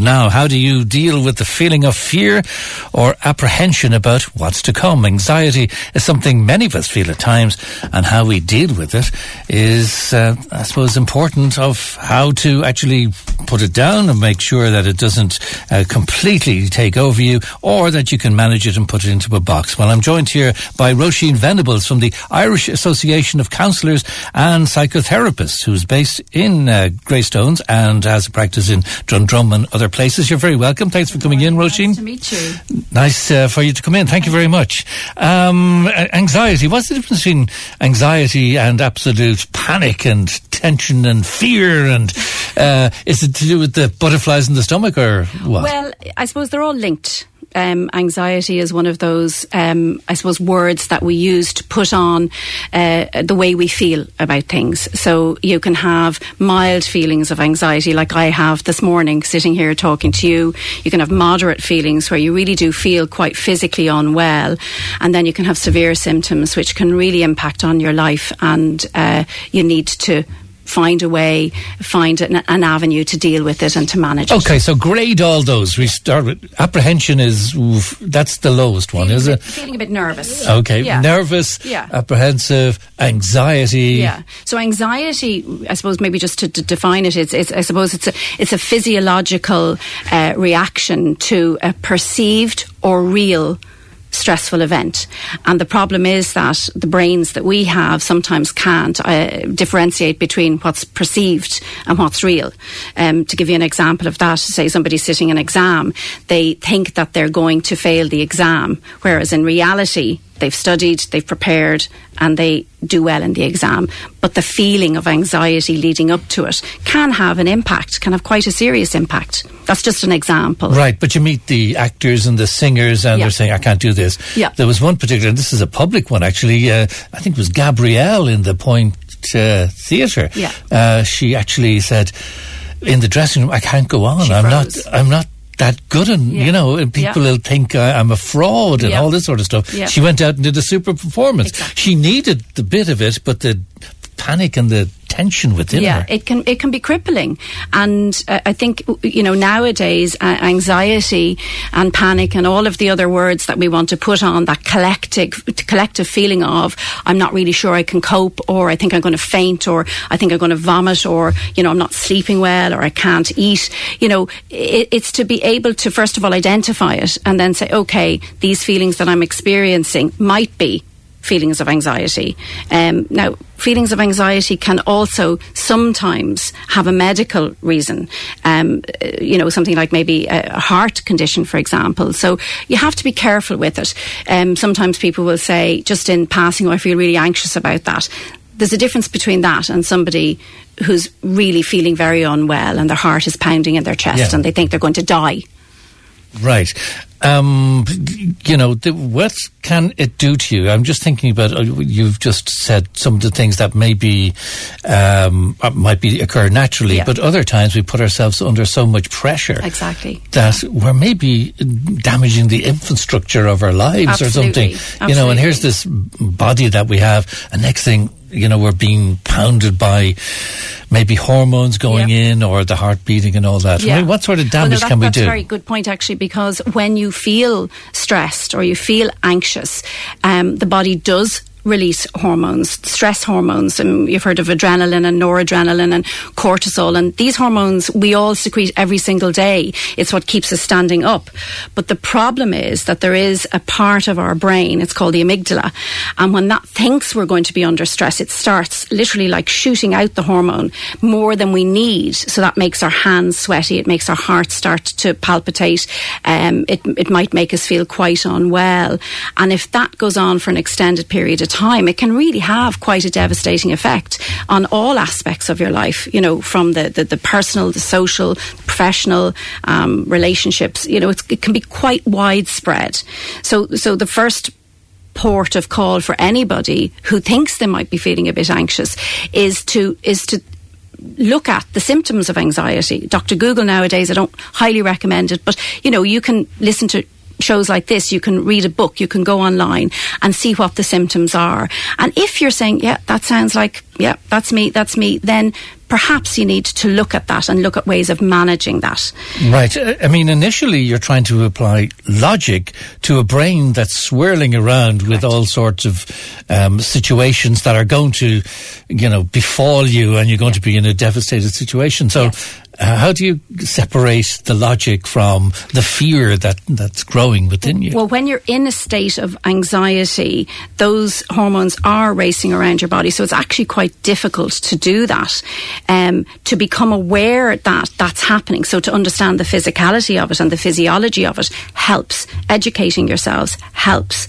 now. How do you deal with the feeling of fear or apprehension about what's to come? Anxiety is something many of us feel at times, and how we deal with it is, I suppose, important of how to actually put it down and make sure that it doesn't completely take over you, or that you can manage it and put it into a box. Well, I'm joined here by Roisin Venables from the Irish Association of Counsellors and Psychotherapists, who's based in Greystones and has a practice in Dundrum and other places. You're very welcome. Thanks for coming in, Roisin. Nice to meet you. Nice for you to come in. Thank you very much. Anxiety. What's the difference between anxiety and absolute panic and tension and fear? And is it to do with the butterflies in the stomach, or what? Well, I suppose they're all linked. Anxiety is one of those, I suppose, words that we use to put on the way we feel about things. So you can have mild feelings of anxiety, like I have this morning sitting here talking to you. You can have moderate feelings where you really do feel quite physically unwell. And then you can have severe symptoms which can really impact on your life, and you need to find a way, find an avenue to deal with it and to manage it. Okay, so grade all those. We start with apprehension that's the lowest one, is it? Feeling a bit nervous. Okay, yeah. Nervous, yeah. Apprehensive, anxiety. Yeah. So anxiety, I suppose, maybe just to define it, I suppose it's a physiological reaction to a perceived or real stressful event. And the problem is that the brains that we have sometimes can't differentiate between what's perceived and what's real. To give you an example of that, say somebody's sitting an exam, they think that they're going to fail the exam, whereas in reality they've studied, they've prepared, and they do well in the exam. But the feeling of anxiety leading up to it can have an impact, can have quite a serious impact. That's just an example. Right, but you meet the actors and the singers and they're saying, I can't do this. Yeah. There was one particular, and this is a public one actually, I think it was Gabrielle in the Point Theatre. Yeah. She actually said in the dressing room, I can't go on. I'm not that good, and you know, and people will think I'm a fraud and all this sort of stuff. She went out and did a super performance. Exactly. She needed the bit of it, but the panic and the tension within her. It can be crippling. And I think, you know, nowadays anxiety and panic and all of the other words that we want to put on that collective feeling of I'm not really sure I can cope, or I think I'm going to faint, or I think I'm going to vomit, or, you know, I'm not sleeping well, or I can't eat. You know, it's to be able to first of all identify it and then say, okay, these feelings that I'm experiencing might be feelings of anxiety. Now, feelings of anxiety can also sometimes have a medical reason, you know, something like maybe a heart condition, for example. So you have to be careful with it. Sometimes people will say, just in passing, oh, I feel really anxious about that. There's a difference between that and somebody who's really feeling very unwell and their heart is pounding in their chest and they think they're going to die. Right. You know, what can it do to you? I'm just thinking about, you've just said some of the things that maybe might occur naturally, but other times we put ourselves under so much pressure. Exactly. That we're maybe damaging the infrastructure of our lives or something. Absolutely. You know, and here's this body that we have, and next thing, you know, we're being pounded by maybe hormones going in, or the heart beating and all that. I mean, what sort of damage can we do? That's a very good point, actually, because when you feel stressed or you feel anxious, the body does release hormones, stress hormones. You've heard of adrenaline and noradrenaline and cortisol, and these hormones we all secrete every single day. It's what keeps us standing up. But the problem is that there is a part of our brain, it's called the amygdala, and when that thinks we're going to be under stress, it starts literally like shooting out the hormone more than we need. So that makes our hands sweaty, it makes our heart start to palpitate, it might make us feel quite unwell. And if that goes on for an extended period of time, it can really have quite a devastating effect on all aspects of your life, you know, from the personal, the social, the professional, relationships. You know, it can be quite widespread. So the first port of call for anybody who thinks they might be feeling a bit anxious is to look at the symptoms of anxiety. Dr. Google nowadays, I don't highly recommend it, but, you know, you can listen to shows like this, you can read a book, you can go online and see what the symptoms are. And if you're saying, that sounds like, that's me, then perhaps you need to look at that and look at ways of managing that. Right. I mean, initially you're trying to apply logic to a brain that's swirling around with all sorts of situations that are going to, befall you, and you're going to be in a devastated situation. So how do you separate the logic from the fear that's growing within you? Well, when you're in a state of anxiety, those hormones are racing around your body. So it's actually quite difficult to do that, to become aware that that's happening. So to understand the physicality of it and the physiology of it helps. Educating yourselves helps.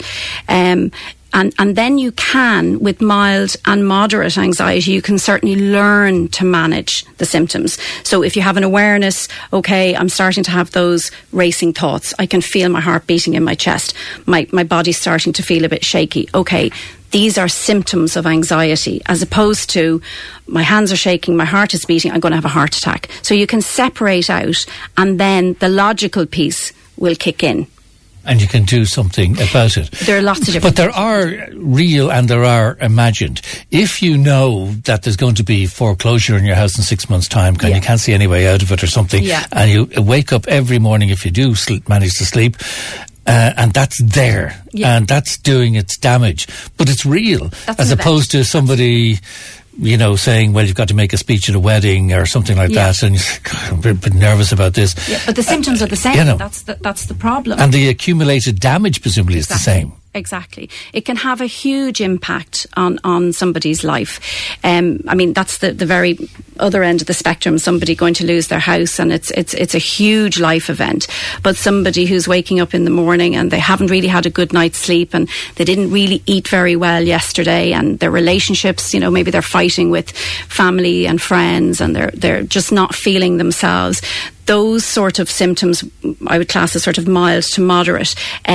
And then you can, with mild and moderate anxiety, you can certainly learn to manage the symptoms. So if you have an awareness, okay, I'm starting to have those racing thoughts. I can feel my heart beating in my chest. My body's starting to feel a bit shaky. Okay, these are symptoms of anxiety, as opposed to my hands are shaking, my heart is beating, I'm going to have a heart attack. So you can separate out, and then the logical piece will kick in. And you can do something about it. There are lots of different But there are real and there are imagined. If you know that there's going to be foreclosure in your house in 6 months' time, and you can't see any way out of it or something, and you wake up every morning, if you do manage to sleep, and that's there, and that's doing its damage, but it's real, as opposed to somebody saying, well, you've got to make a speech at a wedding or something like that, and I'm a bit nervous about this. Yeah, but the symptoms are the same. That's the problem. And the accumulated damage presumably is the same. Exactly. It can have a huge impact on somebody's life. I mean, that's the very other end of the spectrum, somebody going to lose their house, and it's a huge life event. But somebody who's waking up in the morning and they haven't really had a good night's sleep, and they didn't really eat very well yesterday, and their relationships, maybe they're fighting with family and friends, and they're just not feeling themselves. Those sort of symptoms I would class as sort of mild to moderate.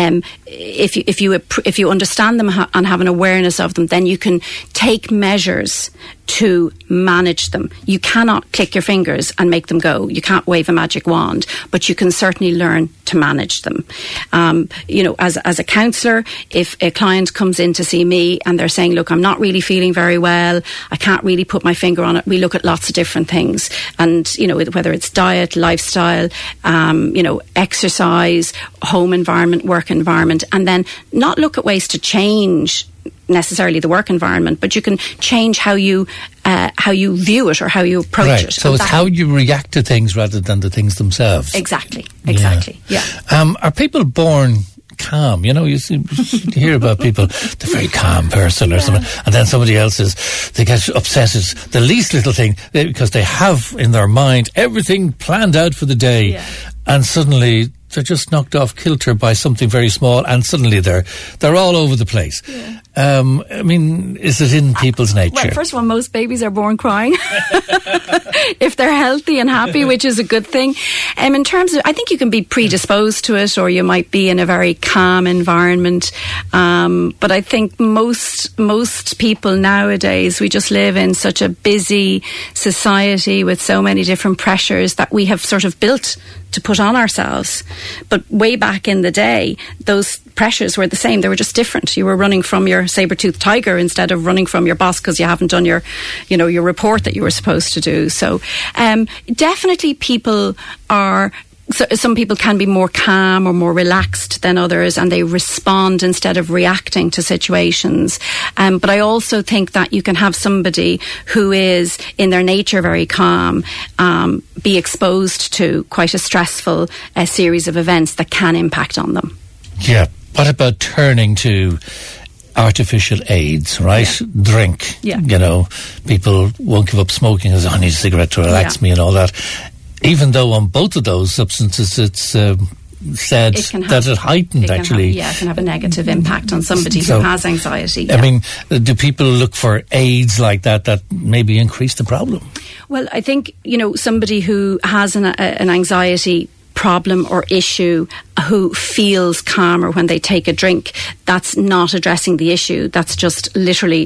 If you understand them and have an awareness of them, then you can take measures to manage them. You cannot click your fingers and make them go. You can't wave a magic wand, but you can certainly learn to manage them. As a counsellor, if a client comes in to see me and they're saying, look, I'm not really feeling very well, I can't really put my finger on it, we look at lots of different things. And, whether it's diet, lifestyle, exercise, home environment, work environment, and then not look at ways to change necessarily the work environment, but you can change how you view it or how you approach it. So it's how you react to things rather than the things themselves. Exactly. Are people born calm? You hear about people, they're very calm person or something, and then somebody else they get upset at the least little thing because they have in their mind everything planned out for the day, and suddenly they're just knocked off kilter by something very small, and suddenly they're all over the place. I mean, is it in people's nature? Well, first of all, most babies are born crying if they're healthy and happy, which is a good thing. In terms of, I think you can be predisposed to it, or you might be in a very calm environment. But I think most people nowadays, we just live in such a busy society with so many different pressures that we have sort of built to put on ourselves. But way back in the day, those pressures were the same. They were just different. You were running from your saber-toothed tiger instead of running from your boss because you haven't done your report that you were supposed to do. So definitely people are... So some people can be more calm or more relaxed than others, and they respond instead of reacting to situations. But I also think that you can have somebody who is in their nature very calm, be exposed to quite a stressful series of events that can impact on them. Yeah. What about turning to artificial aids, right? Yeah. Drink. Yeah. People won't give up smoking as I need a cigarette to relax me and all that. Even though on both of those substances it's said that it heightened it can have a negative impact on somebody who has anxiety. I mean, do people look for aids like that maybe increase the problem? Well, I think, somebody who has an anxiety problem or issue who feels calmer when they take a drink, that's not addressing the issue. That's just literally,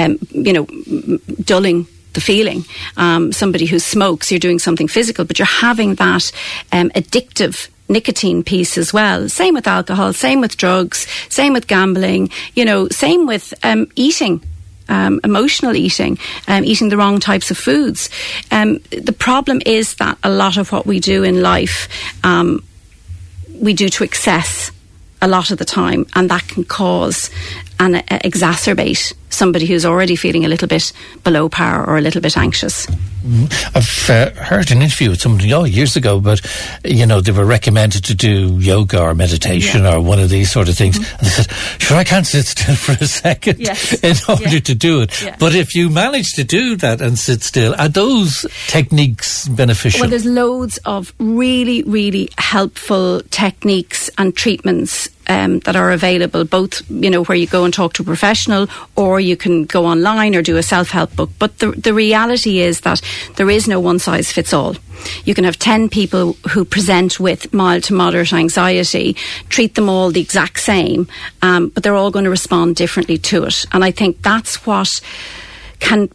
dulling the feeling. Somebody who smokes, you're doing something physical, but you're having that addictive nicotine piece as well. Same with alcohol, same with drugs, same with gambling, same with eating emotional eating, eating the wrong types of foods. The problem is that a lot of what we do in life, we do to excess a lot of the time, and that can cause and exacerbate somebody who's already feeling a little bit below par or a little bit anxious. I've heard an interview with somebody years ago, but they were recommended to do yoga or meditation or one of these sort of things. And they said, sure, I can't sit still for a second in order to do it. Yeah. But if you manage to do that and sit still, are those techniques beneficial? Well, there's loads of really, really helpful techniques and treatments that are available, both, where you go and talk to a professional, or you can go online or do a self-help book. But the reality is that there is no one size fits all. You can have 10 people who present with mild to moderate anxiety, treat them all the exact same, but they're all going to respond differently to it. And I think that's what can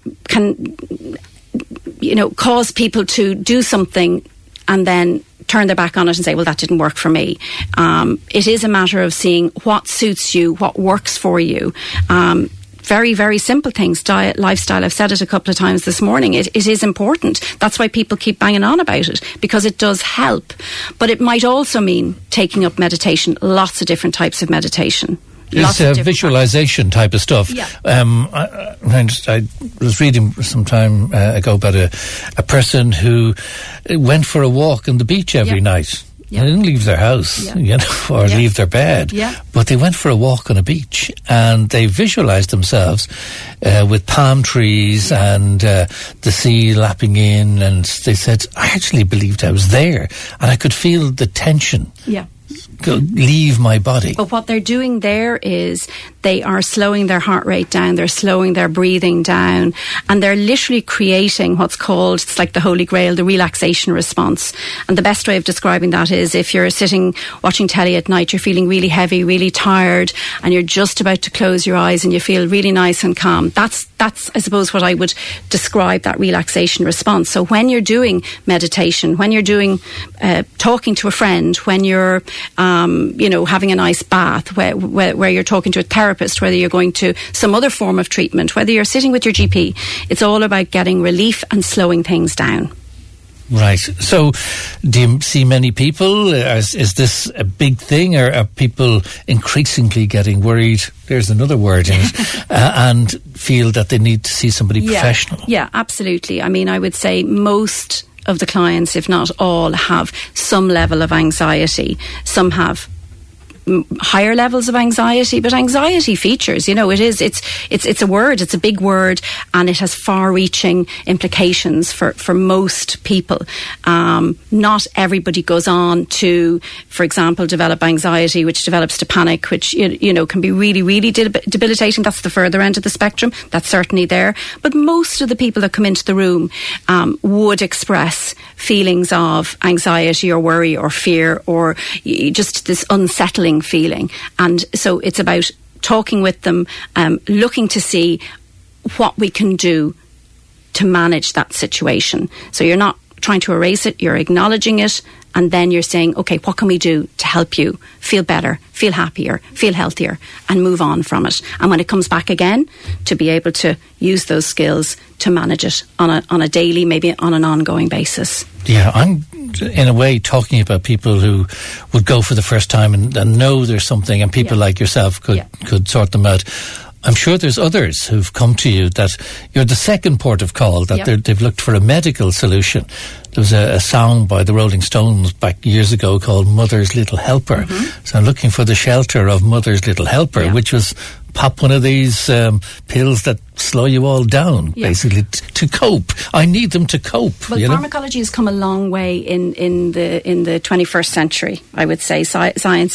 cause people to do something and then turn their back on it and say, well, that didn't work for me. It is a matter of seeing what suits you, what works for you. Very, very simple things, diet, lifestyle. I've said it a couple of times this morning. It is important. That's why people keep banging on about it, because it does help. But it might also mean taking up meditation, lots of different types of meditation. It's visualization type of stuff. Yeah. I was reading some time ago about a person who went for a walk on the beach every night. Yeah. They didn't leave their house, or leave their bed, but they went for a walk on a beach, and they visualized themselves with palm trees and the sea lapping in, and they said, I actually believed I was there, and I could feel the tension. Yeah. Leave my body. But what they're doing there is they are slowing their heart rate down, they're slowing their breathing down, and they're literally creating what's called, it's like the Holy Grail, the relaxation response. And the best way of describing that is if you're sitting watching telly at night, you're feeling really heavy, really tired, and you're just about to close your eyes and you feel really nice and calm. That's I suppose what I would describe that relaxation response. So when you're doing meditation, when you're doing talking to a friend, when you're having a nice bath, where you're talking to a therapist, whether you're going to some other form of treatment, whether you're sitting with your GP, it's all about getting relief and slowing things down. Right. So do you see many people? Is this a big thing, or are people increasingly getting worried, there's another word in it, and feel that they need to see somebody professional? Yeah, absolutely. I mean, I would say most of the clients, if not all, have some level of anxiety. Some have higher levels of anxiety, but anxiety features, it's a word, it's a big word, and it has far-reaching implications for most people. Not everybody goes on to, for example, develop anxiety, which develops to panic, which can be really, really debilitating. That's the further end of the spectrum. That's certainly there. But most of the people that come into the room would express feelings of anxiety or worry or fear, or just this unsettling feeling. And so it's about talking with them, looking to see what we can do to manage that situation. So you're not trying to erase it, you're acknowledging it, and then you're saying, okay, what can we do to help you feel better, feel happier, feel healthier, and move on from it. And when it comes back again, to be able to use those skills to manage it on a daily, maybe on an ongoing basis. Yeah, I'm in a way talking about people who would go for the first time and know there's something, and people like yourself could sort them out. I'm sure there's others who've come to you that you're the second port of call, that they've looked for a medical solution. There was a song by the Rolling Stones back years ago called Mother's Little Helper. Mm-hmm. So I'm looking for the shelter of Mother's Little Helper, which was pop one of these pills that slow you all down, basically, to cope. I need them to cope. Well, pharmacology has come a long way in the 21st century, I would say. Science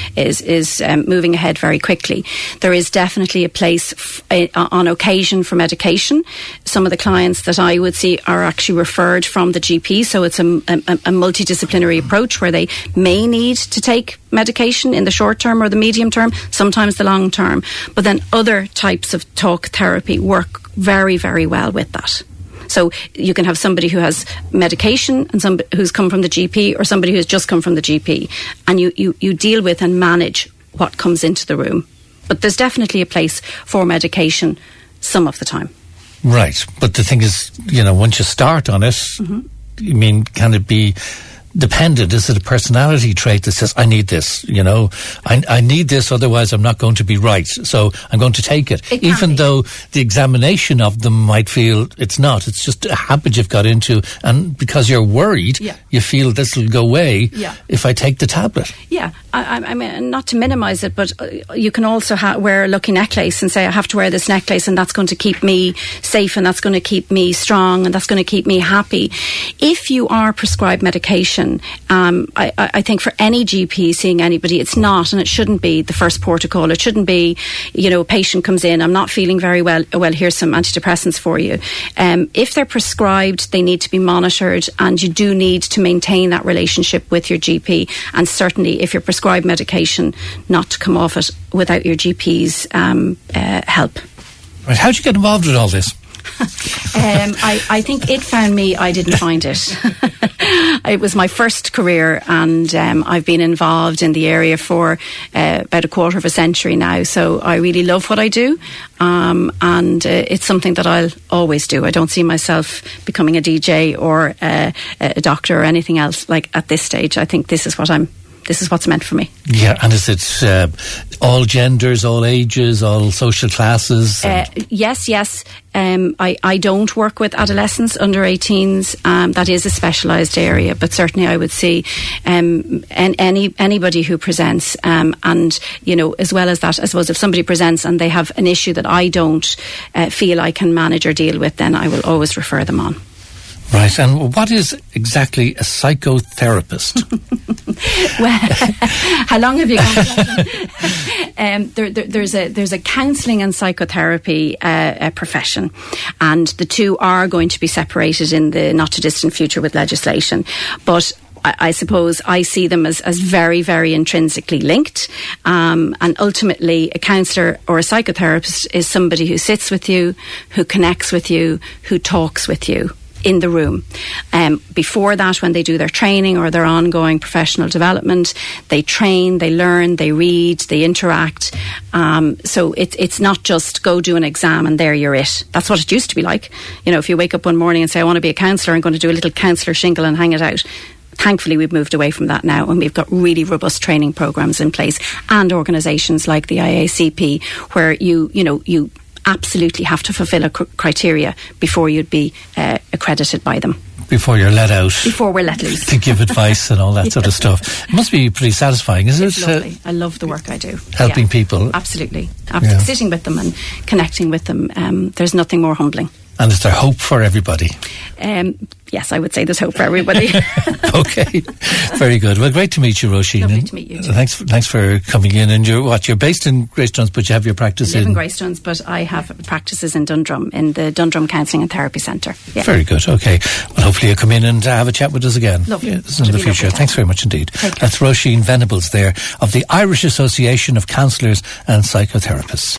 is moving ahead very quickly. There is definitely a place on occasion for medication. Some of the clients that I would see are actually referred from the GP, so it's a multidisciplinary approach where they may need to take medication in the short term or the medium term, sometimes the long term. But then other types of talk therapy work very, very well with that. So you can have somebody who has medication and somebody who's come from the GP, or somebody who's just come from the GP, and you deal with and manage what comes into the room. But there's definitely a place for medication some of the time. Right. But the thing is, once you start on it, can it be dependent? Is it a personality trait that says, I need this, I need this, otherwise I'm not going to be right, so I'm going to take it. Even though the examination of them might feel it's not. It's just a habit you've got into, and because you're worried, you feel this will go away if I take the tablet. Yeah. I mean, not to minimise it, but you can also wear a lucky necklace and say, I have to wear this necklace and that's going to keep me safe and that's going to keep me strong and that's going to keep me happy. If you are prescribed medication, I think for any GP seeing anybody, it's not and it shouldn't be the first protocol. It shouldn't be, a patient comes in, I'm not feeling very well, here's some antidepressants for you. If they're prescribed, they need to be monitored, and you do need to maintain that relationship with your GP, and certainly if you're prescribed medication, not to come off it without your GP's help. Right. How did you get involved with all this? I think it found me. I didn't find it. It was my first career, and I've been involved in the area for about a quarter of a century now, so I really love what I do, and it's something that I'll always do. I don't see myself becoming a DJ or a doctor or anything else like at this stage. I think this is what's meant for me. Yeah, and is it all genders, all ages, all social classes? Yes. I don't work with adolescents under 18s. That is a specialised area, but certainly I would see anybody who presents, and as well as that, I suppose if somebody presents and they have an issue that I don't feel I can manage or deal with, then I will always refer them on. Right, and what is exactly a psychotherapist? Well, how long have you gone? There's a counselling and psychotherapy profession, and the two are going to be separated in the not too distant future with legislation. But I suppose I see them as very, very intrinsically linked. And ultimately, a counsellor or a psychotherapist is somebody who sits with you, who connects with you, who talks with you in the room. Before that, when they do their training or their ongoing professional development, they train, they learn, they read, they interact. So it's not just go do an exam and there you're it. That's what it used to be like. If you wake up one morning and say, I want to be a counsellor, I'm going to do a little counsellor shingle and hang it out. Thankfully, we've moved away from that now, and we've got really robust training programs in place, and organisations like the IACP, where you absolutely have to fulfil a criteria before you'd be accredited by them. Before you're let out. Before we're let loose. To give advice and all that sort of stuff. It must be pretty satisfying, isn't it? It's lovely. I love the work I do. Helping people. Absolutely. Sitting with them and connecting with them. There's nothing more humbling. And is there hope for everybody? Yes, I would say there's hope for everybody. Okay, very good. Well, great to meet you, Roisin. Lovely to meet you too. Thanks for coming in. And you're based in Greystones, but you have your practice in Greystones, but I have practices in Dundrum, in the Dundrum Counselling and Therapy Centre. Yeah. Very good. Okay. Well, hopefully you'll come in and have a chat with us again. Lovely. In the future. Thanks very much indeed. That's Roisin Venables there of the Irish Association of Counsellors and Psychotherapists.